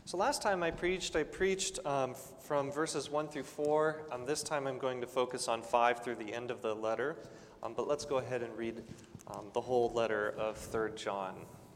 So last time I preached from verses 1 through 4. This time I'm going to focus on 5 through the end of the letter. But let's go ahead and read the whole letter of 3 John.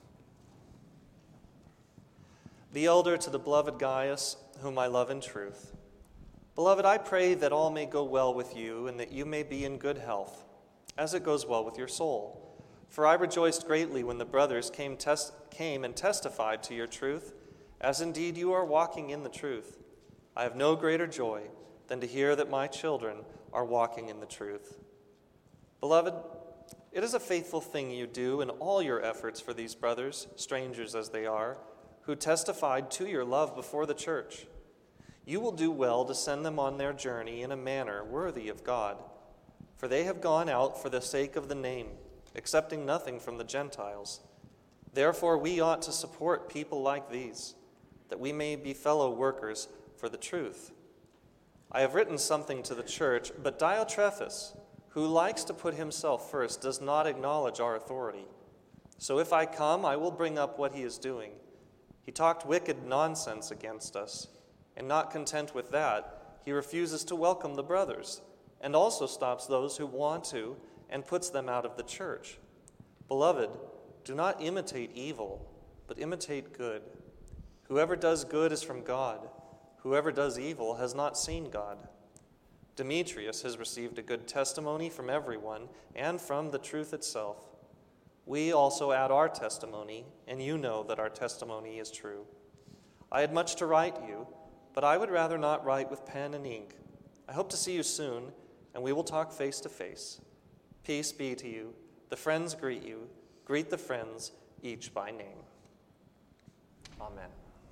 The elder to the beloved Gaius, whom I love in truth. Beloved, I pray that all may go well with you and that you may be in good health, as it goes well with your soul. For I rejoiced greatly when the brothers came and testified to your truth, as indeed you are walking in the truth. I have no greater joy than to hear that my children are walking in the truth. Beloved, it is a faithful thing you do in all your efforts for these brothers, strangers as they are, who testified to your love before the church. You will do well to send them on their journey in a manner worthy of God, for they have gone out for the sake of the name, accepting nothing from the Gentiles. Therefore we ought to support people like these, that we may be fellow workers for the truth. I have written something to the church, but Diotrephes, who likes to put himself first, does not acknowledge our authority. So if I come, I will bring up what he is doing. He talked wicked nonsense against us, and not content with that, he refuses to welcome the brothers, and also stops those who want to, and puts them out of the church. Beloved, do not imitate evil, but imitate good. Whoever does good is from God. Whoever does evil has not seen God. Demetrius has received a good testimony from everyone and from the truth itself. We also add our testimony, and you know that our testimony is true. I had much to write you, but I would rather not write with pen and ink. I hope to see you soon, and we will talk face to face. Peace be to you. The friends greet you. Greet the friends, each by name. Amen.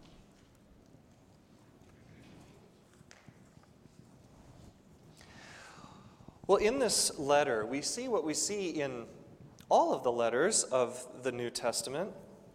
Well, in this letter, we see what we see in all of the letters of the New Testament.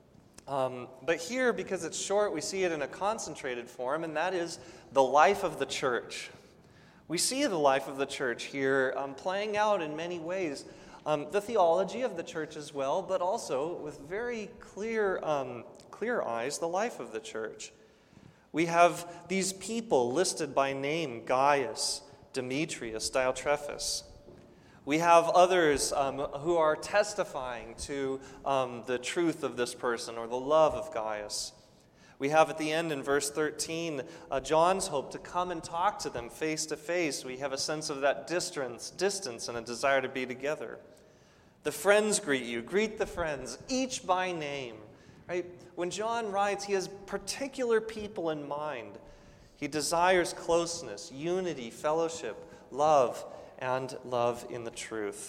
But here, because it's short, we see it in a concentrated form, and that is the life of the church. We see the life of the church here playing out in many ways. The theology of the church as well, but also with very clear eyes, the life of the church. We have these people listed by name: Gaius, Demetrius, Diotrephes. We have others who are testifying to the truth of this person or the love of Gaius. We have at the end in verse 13 John's hope to come and talk to them face to face. We have a sense of that distance and a desire to be together. The friends greet you. Greet the friends, each by name. Right? When John writes, he has particular people in mind. He desires closeness, unity, fellowship, love, and love in the truth.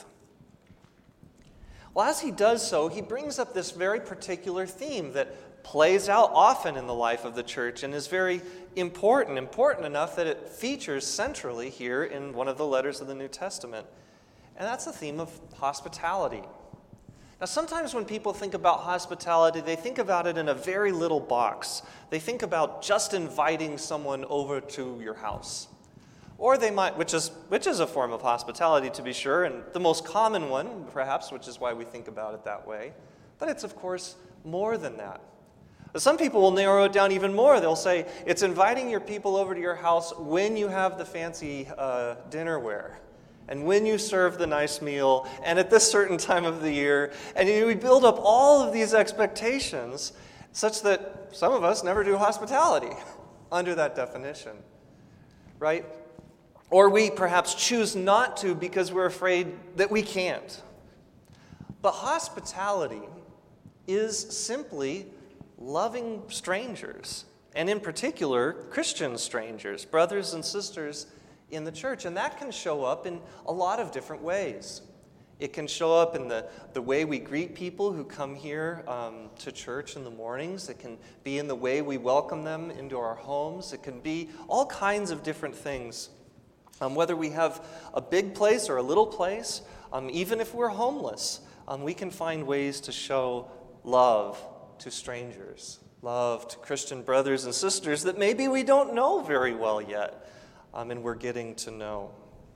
Well, as he does so, he brings up this very particular theme that plays out often in the life of the church and is very important enough that it features centrally here in one of the letters of the New Testament. And that's the theme of hospitality. Now, sometimes when people think about hospitality, they think about it in a very little box. They think about just inviting someone over to your house. Or they might, which is a form of hospitality to be sure, and the most common one, perhaps, which is why we think about it that way. But it's, of course, more than that. Some people will narrow it down even more. They'll say, it's inviting your people over to your house when you have the fancy dinnerware, and when you serve the nice meal, and at this certain time of the year. And we build up all of these expectations such that some of us never do hospitality under that definition, right? Or we perhaps choose not to because we're afraid that we can't. But hospitality is simply loving strangers, and in particular, Christian strangers, brothers and sisters in the church. And that can show up in a lot of different ways. It can show up in the way we greet people who come here to church in the mornings. It can be in the way we welcome them into our homes. It can be all kinds of different things. Whether we have a big place or a little place, even if we're homeless, we can find ways to show love to strangers, love to Christian brothers and sisters that maybe we don't know very well yet, and we're getting to know.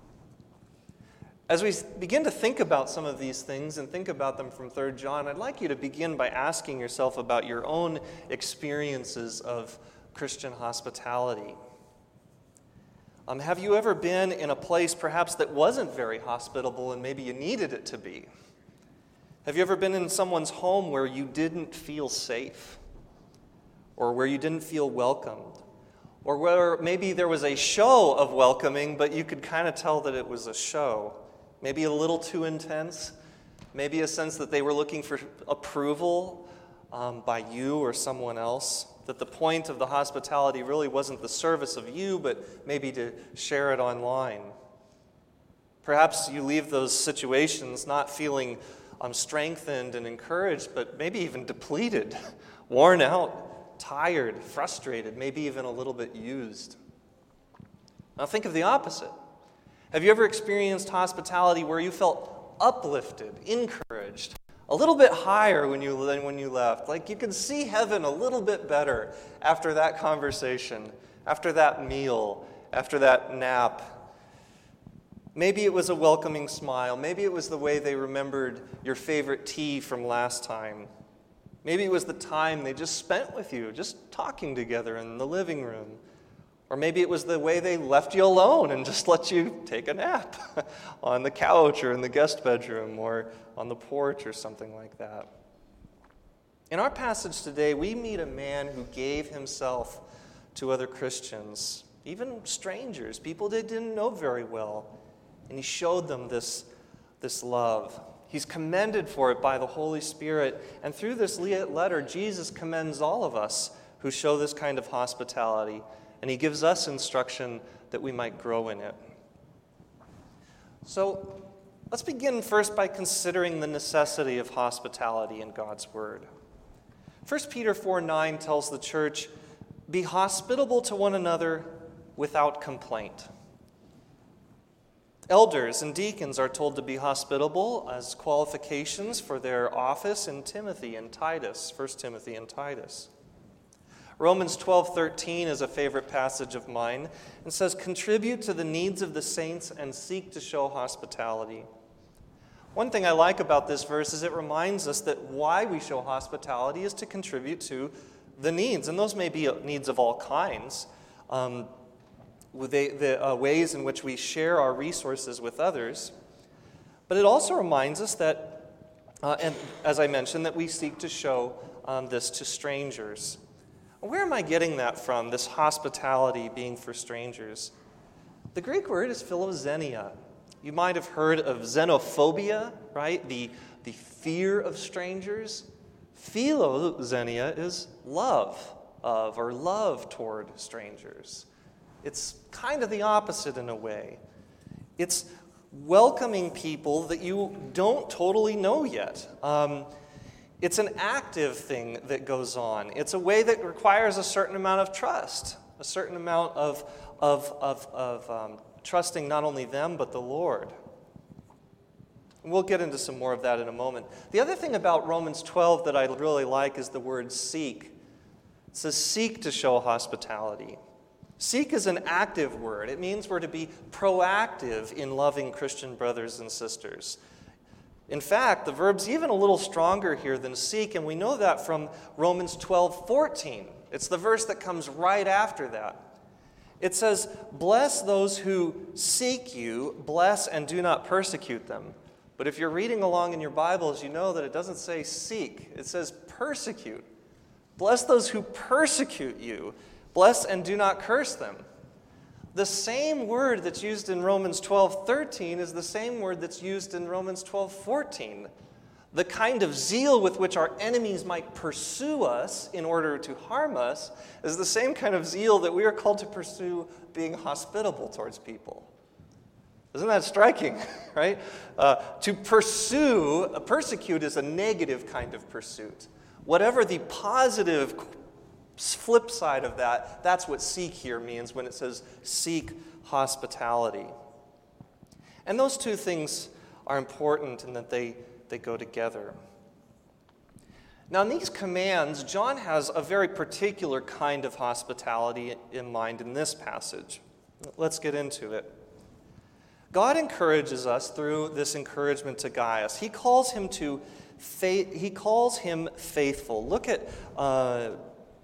As we begin to think about some of these things and think about them from 3 John, I'd like you to begin by asking yourself about your own experiences of Christian hospitality. Have you ever been in a place perhaps that wasn't very hospitable and maybe you needed it to be? Have you ever been in someone's home where you didn't feel safe? Or where you didn't feel welcomed? Or where maybe there was a show of welcoming, but you could kind of tell that it was a show? Maybe a little too intense? Maybe a sense that they were looking for approval by you or someone else? That the point of the hospitality really wasn't the service of you, but maybe to share it online. Perhaps you leave those situations not feeling strengthened and encouraged, but maybe even depleted, worn out, tired, frustrated, maybe even a little bit used. Now think of the opposite. Have you ever experienced hospitality where you felt uplifted, encouraged, a little bit higher than when you left? Like you can see heaven a little bit better after that conversation, after that meal, after that nap. Maybe it was a welcoming smile. Maybe it was the way they remembered your favorite tea from last time. Maybe it was the time they just spent with you, just talking together in the living room. Or maybe it was the way they left you alone and just let you take a nap on the couch or in the guest bedroom or on the porch or something like that. In our passage today, we meet a man who gave himself to other Christians, even strangers, people they didn't know very well, and he showed them this love. He's commended for it by the Holy Spirit, and through this letter, Jesus commends all of us who show this kind of hospitality. And he gives us instruction that we might grow in it. So let's begin first by considering the necessity of hospitality in God's Word. 1 Peter 4:9 tells the church, "Be hospitable to one another without complaint." Elders and deacons are told to be hospitable as qualifications for their office in Timothy and Titus, 1 Timothy and Titus. Romans 12:13 is a favorite passage of mine and says, "Contribute to the needs of the saints and seek to show hospitality." One thing I like about this verse is it reminds us that why we show hospitality is to contribute to the needs, and those may be needs of all kinds. The ways in which we share our resources with others. But it also reminds us that, and as I mentioned, that we seek to show this to strangers. Where am I getting that from, this hospitality being for strangers? The Greek word is philoxenia. You might have heard of xenophobia, right? The fear of strangers. Philoxenia is love of or love toward strangers. It's kind of the opposite in a way. It's welcoming people that you don't totally know yet. It's an active thing that goes on. It's a way that requires a certain amount of trust, a certain amount of trusting not only them, but the Lord. And we'll get into some more of that in a moment. The other thing about Romans 12 that I really like is the word seek. It says seek to show hospitality. Seek is an active word. It means we're to be proactive in loving Christian brothers and sisters. In fact, the verb's even a little stronger here than seek, and we know that from Romans 12:14. It's the verse that comes right after that. It says, "Bless those who seek you, bless and do not persecute them." But if you're reading along in your Bibles, you know that it doesn't say seek. It says persecute. Bless those who persecute you, bless and do not curse them. The same word that's used in Romans 12:13 is the same word that's used in Romans 12:14. The kind of zeal with which our enemies might pursue us in order to harm us is the same kind of zeal that we are called to pursue being hospitable towards people. Isn't that striking, right? To persecute is a negative kind of pursuit. Whatever the positive flip side of that, that's what seek here means when it says seek hospitality. And those two things are important in that they go together. Now, in these commands, John has a very particular kind of hospitality in mind in this passage. Let's get into it. God encourages us through this encouragement to Gaius. He calls him faithful. Look at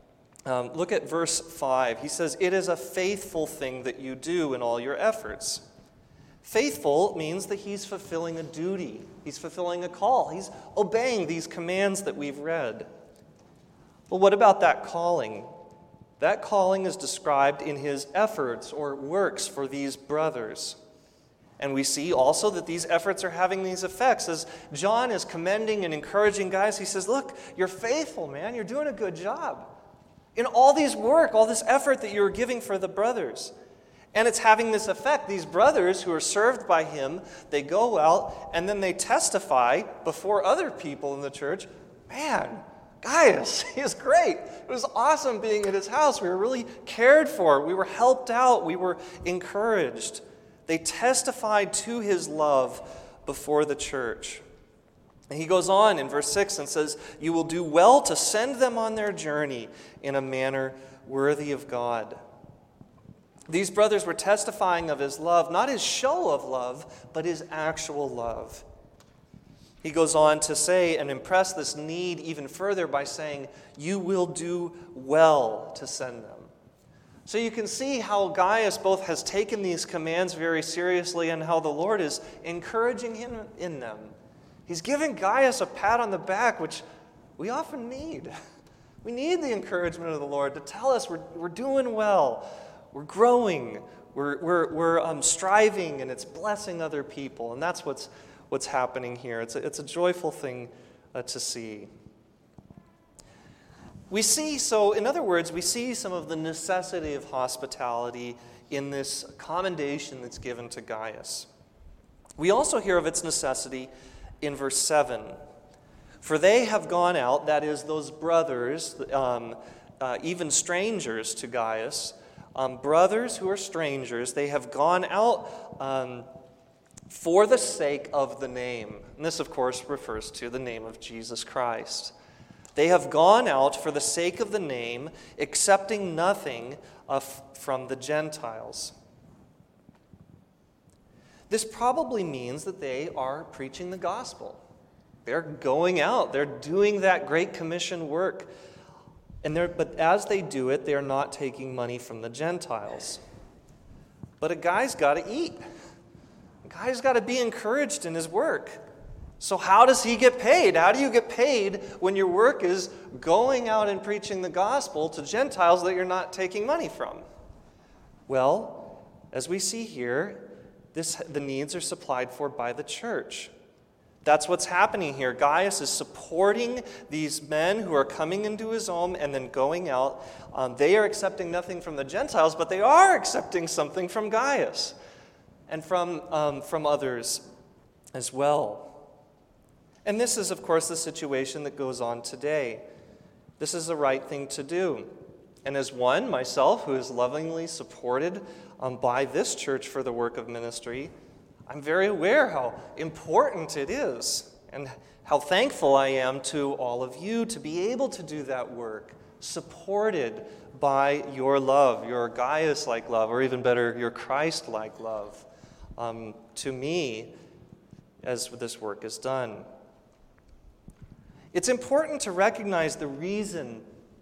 Look at verse 5. He says, "It is a faithful thing that you do in all your efforts." Faithful means that he's fulfilling a duty. He's fulfilling a call. He's obeying these commands that we've read. Well, what about that calling? That calling is described in his efforts or works for these brothers. And we see also that these efforts are having these effects. As John is commending and encouraging guys, he says, look, you're faithful, man. You're doing a good job in all these work, all this effort that you're giving for the brothers. And it's having this effect. These brothers who are served by him, they go out and then they testify before other people in the church, man, Gaius, he is great. It was awesome being at his house. We were really cared for. We were helped out. We were encouraged. They testified to his love before the church. And he goes on in verse 6 and says, "You will do well to send them on their journey in a manner worthy of God." These brothers were testifying of his love, not his show of love, but his actual love. He goes on to say and impress this need even further by saying, "You will do well to send them." So you can see how Gaius both has taken these commands very seriously and how the Lord is encouraging him in them. He's giving Gaius a pat on the back, which we often need. We need the encouragement of the Lord to tell us we're doing well, we're growing, we're striving, and it's blessing other people. And that's what's happening here. It's a joyful thing to see. In other words, we see some of the necessity of hospitality in this commendation that's given to Gaius. We also hear of its necessity in verse 7. "For they have gone out," that is, those brothers, even strangers to Gaius, brothers who are strangers, they have gone out for the sake of the name. And this, of course, refers to the name of Jesus Christ. They have gone out for the sake of the name, accepting nothing from the Gentiles. This probably means that they are preaching the gospel. They're going out. They're doing that Great Commission work. But as they do it, they're not taking money from the Gentiles. But a guy's got to eat. A guy's got to be encouraged in his work. So how does he get paid? How do you get paid when your work is going out and preaching the gospel to Gentiles that you're not taking money from? Well, as we see here, the needs are supplied for by the church. That's what's happening here. Gaius is supporting these men who are coming into his home and then going out. They are accepting nothing from the Gentiles, but they are accepting something from Gaius and from others as well. And this is, of course, the situation that goes on today. This is the right thing to do. And as one, myself, who is lovingly supported by this church for the work of ministry, I'm very aware how important it is and how thankful I am to all of you to be able to do that work, supported by your love, your Gaius-like love, or even better, your Christ-like love to me as this work is done. It's important to recognize the reasons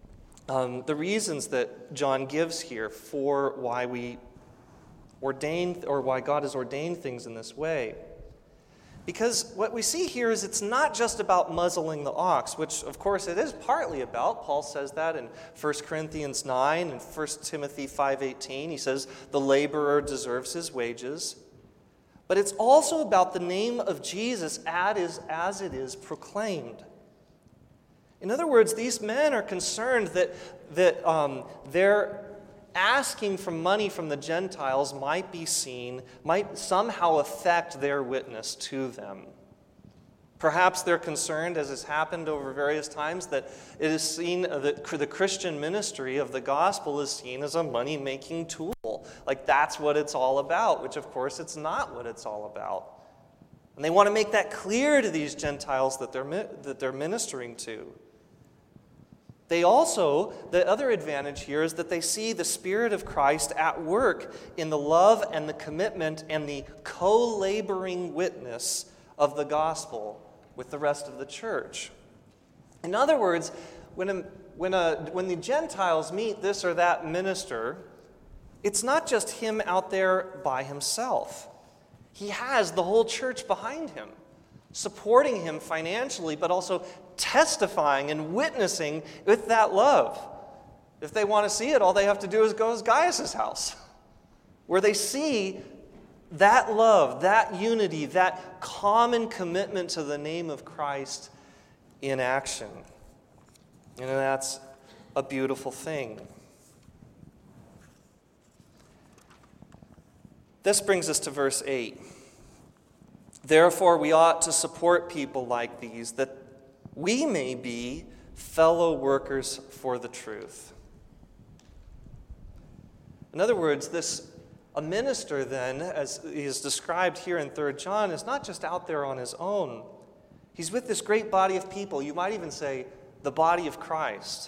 that John gives here for why we ordain, or why God has ordained things in this way. Because what we see here is it's not just about muzzling the ox, which of course it is partly about. Paul says that in 1 Corinthians 9 and 1 Timothy 5:18. He says the laborer deserves his wages. But it's also about the name of Jesus as it is proclaimed. In other words, these men are concerned that their asking for money from the Gentiles might somehow affect their witness to them. Perhaps they're concerned, as has happened over various times, that it is seen that the Christian ministry of the gospel is seen as a money-making tool. Like that's what it's all about, which of course it's not what it's all about. And they want to make that clear to these Gentiles that they're ministering to. The other advantage here is that they see the Spirit of Christ at work in the love and the commitment and the co-laboring witness of the gospel with the rest of the church. In other words, when when the Gentiles meet this or that minister, it's not just him out there by himself. He has the whole church behind him, supporting him financially, but also testifying and witnessing with that love. If they want to see it, all they have to do is go to Gaius' house, where they see that love, that unity, that common commitment to the name of Christ in action. And that's a beautiful thing. This brings us to verse 8. Therefore, we ought to support people like these, that we may be fellow workers for the truth. In other words, a minister then, as he is described here in 3 John, is not just out there on his own. He's with this great body of people. You might even say the body of Christ.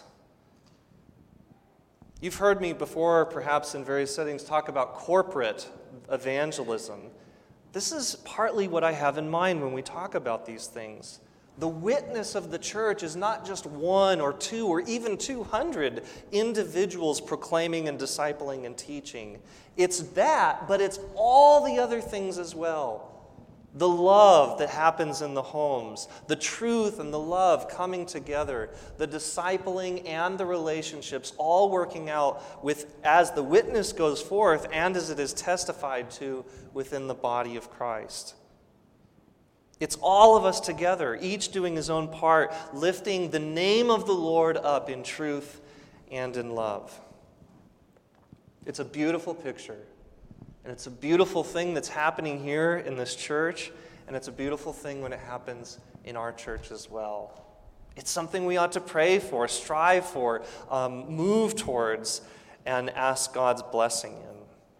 You've heard me before, perhaps in various settings, talk about corporate evangelism. This is partly what I have in mind when we talk about these things. The witness of the church is not just 1 or 2 or even 200 individuals proclaiming and discipling and teaching. It's that, but it's all the other things as well. The love that happens in the homes, the truth and the love coming together, the discipling and the relationships all working out as the witness goes forth and as it is testified to within the body of Christ. It's all of us together, each doing his own part, lifting the name of the Lord up in truth and in love. It's a beautiful picture. And it's a beautiful thing that's happening here in this church, and it's a beautiful thing when it happens in our church as well. It's something we ought to pray for, strive for, move towards, and ask God's blessing in.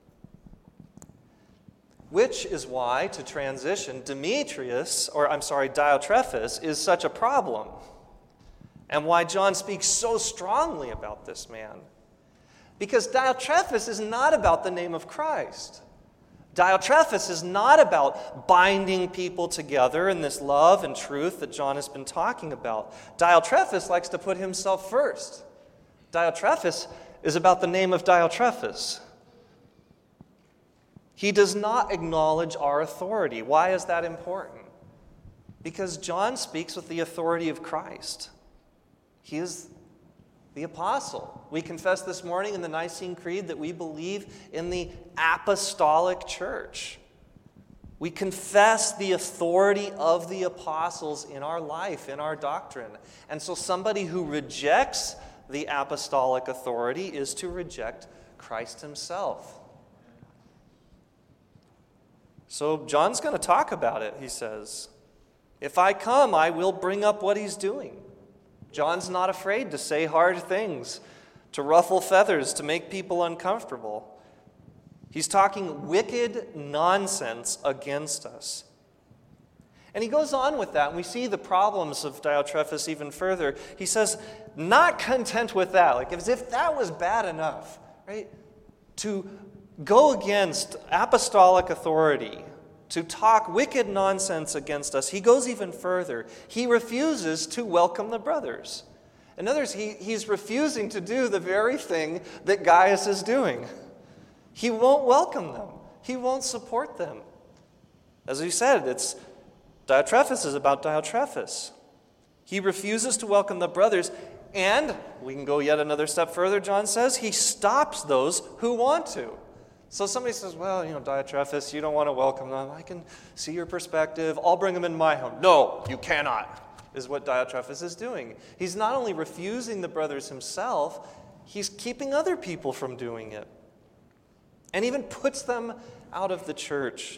Which is why, to transition, Diotrephes is such a problem, and why John speaks so strongly about this man. Because Diotrephes is not about the name of Christ. Diotrephes is not about binding people together in this love and truth that John has been talking about. Diotrephes likes to put himself first. Diotrephes is about the name of Diotrephes. He does not acknowledge our authority. Why is that important? Because John speaks with the authority of Christ. He is the apostle. We confessed this morning in the Nicene Creed that we believe in the apostolic church. We confess the authority of the apostles in our life, in our doctrine. And so somebody who rejects the apostolic authority is to reject Christ himself. So John's going to talk about it, he says. If I come, I will bring up what he's doing. John's not afraid to say hard things, to ruffle feathers, to make people uncomfortable. He's talking wicked nonsense against us. And he goes on with that, and we see the problems of Diotrephes even further. He says, not content with that, like as if that was bad enough, right? To go against apostolic authority, to talk wicked nonsense against us, he goes even further. He refuses to welcome the brothers. In other words, he's refusing to do the very thing that Gaius is doing. He won't welcome them. He won't support them. As we said, Diotrephes is about Diotrephes. He refuses to welcome the brothers, and we can go yet another step further, John says, he stops those who want to. So somebody says, well, Diotrephes, you don't want to welcome them. I can see your perspective. I'll bring them in my home. No, you cannot, is what Diotrephes is doing. He's not only refusing the brothers himself, he's keeping other people from doing it. And even puts them out of the church.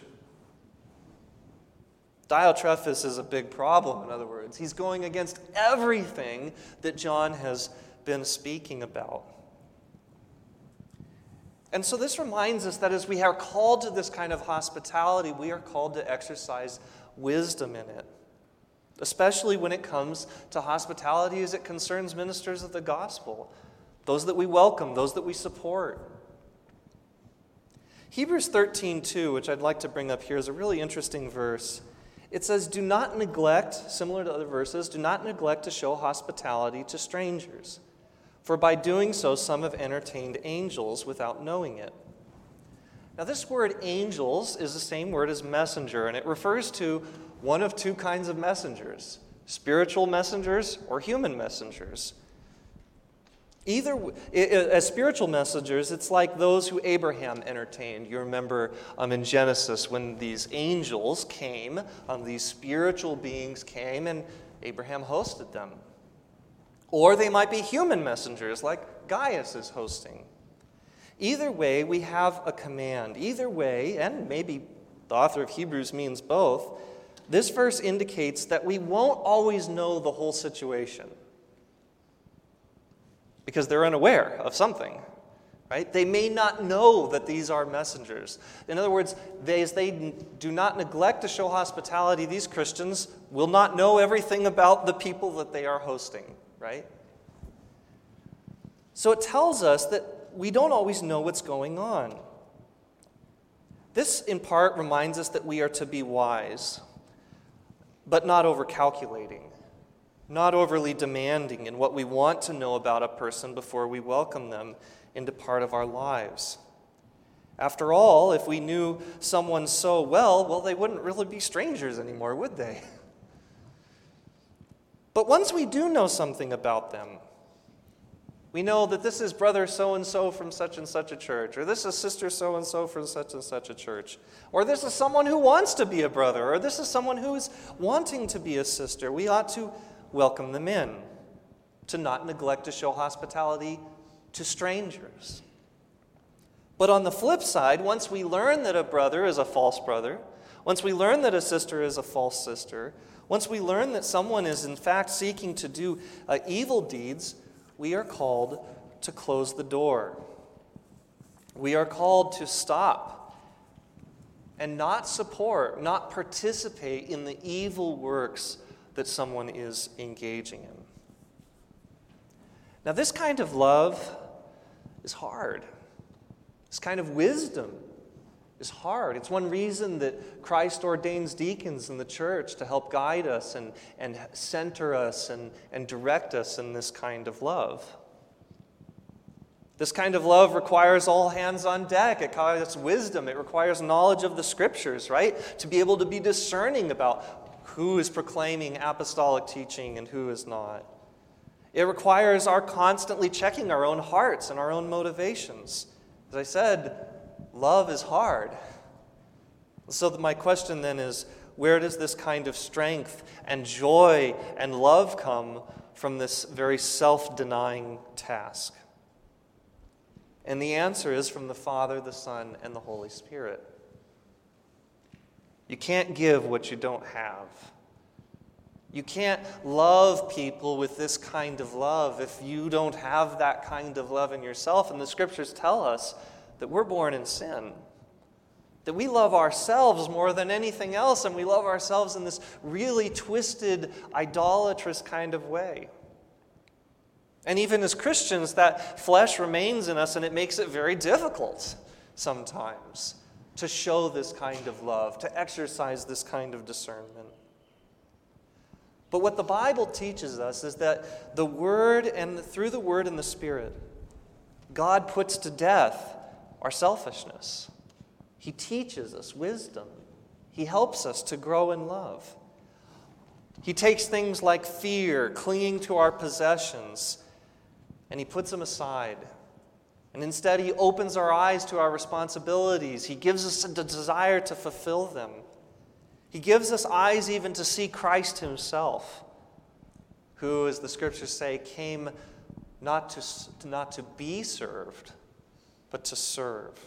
Diotrephes is a big problem, in other words. He's going against everything that John has been speaking about. And so this reminds us that as we are called to this kind of hospitality, we are called to exercise wisdom in it, especially when it comes to hospitality as it concerns ministers of the gospel, those that we welcome, those that we support. Hebrews 13:2, which I'd like to bring up here, is a really interesting verse. It says, do not neglect, similar to other verses, do not neglect to show hospitality to strangers, for by doing so some have entertained angels without knowing it. Now this word angels is the same word as messenger, and it refers to one of two kinds of messengers, spiritual messengers or human messengers. As spiritual messengers, it's like those who Abraham entertained. You remember in Genesis when these angels came, these spiritual beings came, and Abraham hosted them. Or they might be human messengers like Gaius is hosting. Either way, we have a command. Either way, and maybe the author of Hebrews means both, this verse indicates that we won't always know the whole situation because they're unaware of something, right? They may not know that these are messengers. In other words, as they do not neglect to show hospitality, these Christians will not know everything about the people that they are hosting, right? So it tells us that we don't always know what's going on. This, in part, reminds us that we are to be wise, but not overcalculating, not overly demanding in what we want to know about a person before we welcome them into part of our lives. After all, if we knew someone so well, they wouldn't really be strangers anymore, would they? But once we do know something about them, we know that this is brother so-and-so from such and such a church, or this is sister so-and-so from such and such a church, or this is someone who wants to be a brother, or this is someone who is wanting to be a sister. We ought to welcome them in, to not neglect to show hospitality to strangers. But on the flip side, once we learn that a brother is a false brother, once we learn that a sister is a false sister, once we learn that someone is in fact seeking to do evil deeds, we are called to close the door. We are called to stop and not support, not participate in the evil works that someone is engaging in. Now, this kind of love is hard. This kind of wisdom is hard. It's one reason that Christ ordains deacons in the church to help guide us and center us and direct us in this kind of love. This kind of love requires all hands on deck. It requires wisdom. It requires knowledge of the Scriptures, right? To be able to be discerning about who is proclaiming apostolic teaching and who is not. It requires our constantly checking our own hearts and our own motivations. As I said, love is hard. So my question then is, where does this kind of strength and joy and love come from this very self-denying task? And the answer is from the Father, the Son, and the Holy Spirit. You can't give what you don't have. You can't love people with this kind of love if you don't have that kind of love in yourself. And the Scriptures tell us that we're born in sin, that we love ourselves more than anything else, and we love ourselves in this really twisted, idolatrous kind of way. And even as Christians, that flesh remains in us, and it makes it very difficult sometimes to show this kind of love, to exercise this kind of discernment. But what the Bible teaches us is that the Word and through the Word and the Spirit, God puts to death our selfishness. He teaches us wisdom. He helps us to grow in love. He takes things like fear, clinging to our possessions, and He puts them aside. And instead, He opens our eyes to our responsibilities. He gives us a desire to fulfill them. He gives us eyes even to see Christ Himself, who, as the Scriptures say, came not to be served, but to serve.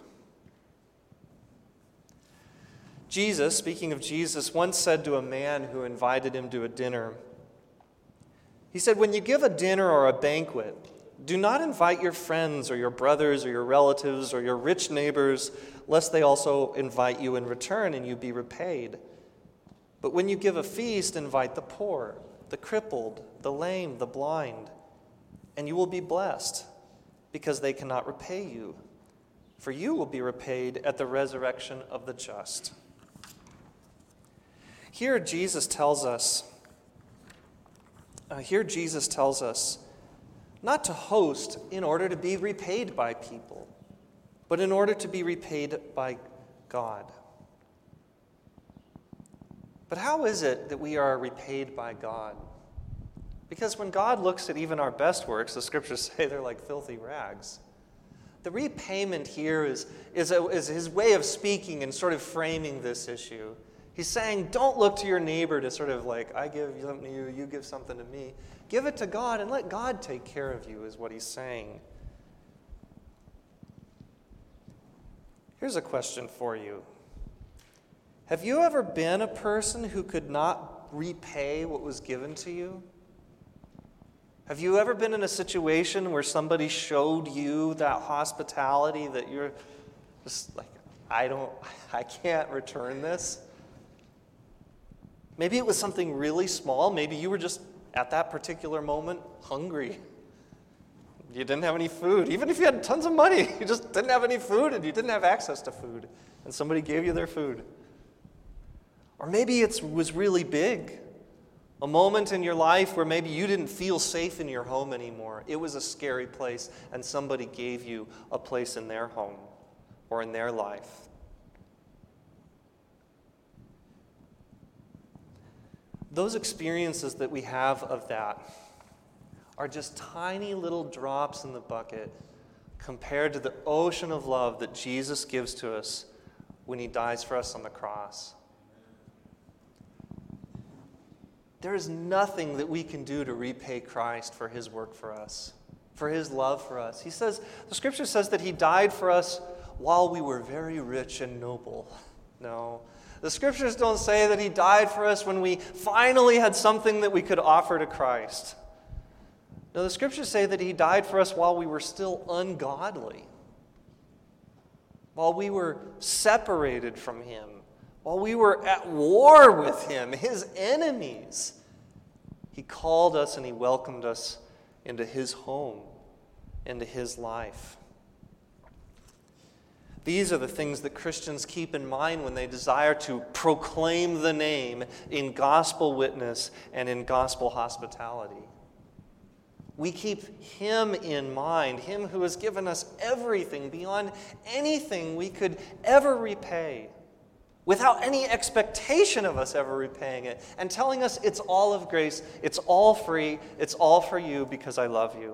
Jesus, speaking of Jesus, once said to a man who invited him to a dinner, he said, "When you give a dinner or a banquet, do not invite your friends or your brothers or your relatives or your rich neighbors, lest they also invite you in return and you be repaid. But when you give a feast, invite the poor, the crippled, the lame, the blind, and you will be blessed, because they cannot repay you. For you will be repaid at the resurrection of the just." Here Jesus tells us not to host in order to be repaid by people, but in order to be repaid by God. But how is it that we are repaid by God? Because when God looks at even our best works, the scriptures say they're like filthy rags. The repayment here is his way of speaking and sort of framing this issue. He's saying, don't look to your neighbor to sort of like, I give something to you, you give something to me. Give it to God and let God take care of you, is what he's saying. Here's a question for you. Have you ever been a person who could not repay what was given to you? Have you ever been in a situation where somebody showed you that hospitality that you're just like, I can't return this? Maybe it was something really small. Maybe you were just, at that particular moment, hungry. You didn't have any food. Even if you had tons of money, you just didn't have any food and you didn't have access to food. And somebody gave you their food. Or maybe it was really big. A moment in your life where maybe you didn't feel safe in your home anymore. It was a scary place, and somebody gave you a place in their home or in their life. Those experiences that we have of that are just tiny little drops in the bucket compared to the ocean of love that Jesus gives to us when he dies for us on the cross. There is nothing that we can do to repay Christ for his work for us, for his love for us. He says, the scripture says that he died for us while we were very rich and noble. No. The scriptures don't say that he died for us when we finally had something that we could offer to Christ. No, the scriptures say that he died for us while we were still ungodly, while we were separated from him, while we were at war with him, his enemies. He called us and he welcomed us into his home, into his life. These are the things that Christians keep in mind when they desire to proclaim the name in gospel witness and in gospel hospitality. We keep him in mind, him who has given us everything beyond anything we could ever repay, without any expectation of us ever repaying it, and telling us it's all of grace, it's all free, it's all for you because I love you.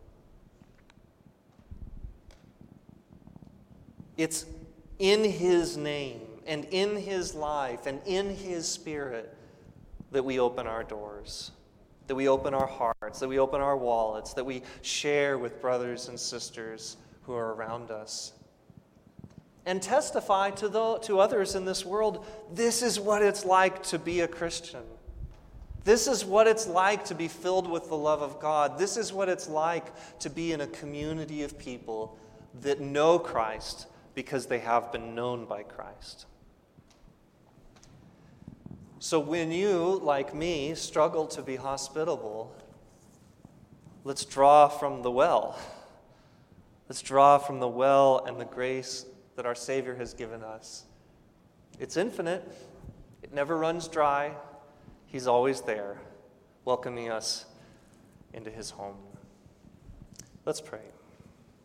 It's in his name and in his life and in his spirit that we open our doors, that we open our hearts, that we open our wallets, that we share with brothers and sisters who are around us. And testify to others in this world, this is what it's like to be a Christian. This is what it's like to be filled with the love of God. This is what it's like to be in a community of people that know Christ because they have been known by Christ. So when you, like me, struggle to be hospitable, let's draw from the well. Let's draw from the well and the grace that our Savior has given us. It's infinite. It never runs dry. He's always there, welcoming us into his home. Let's pray.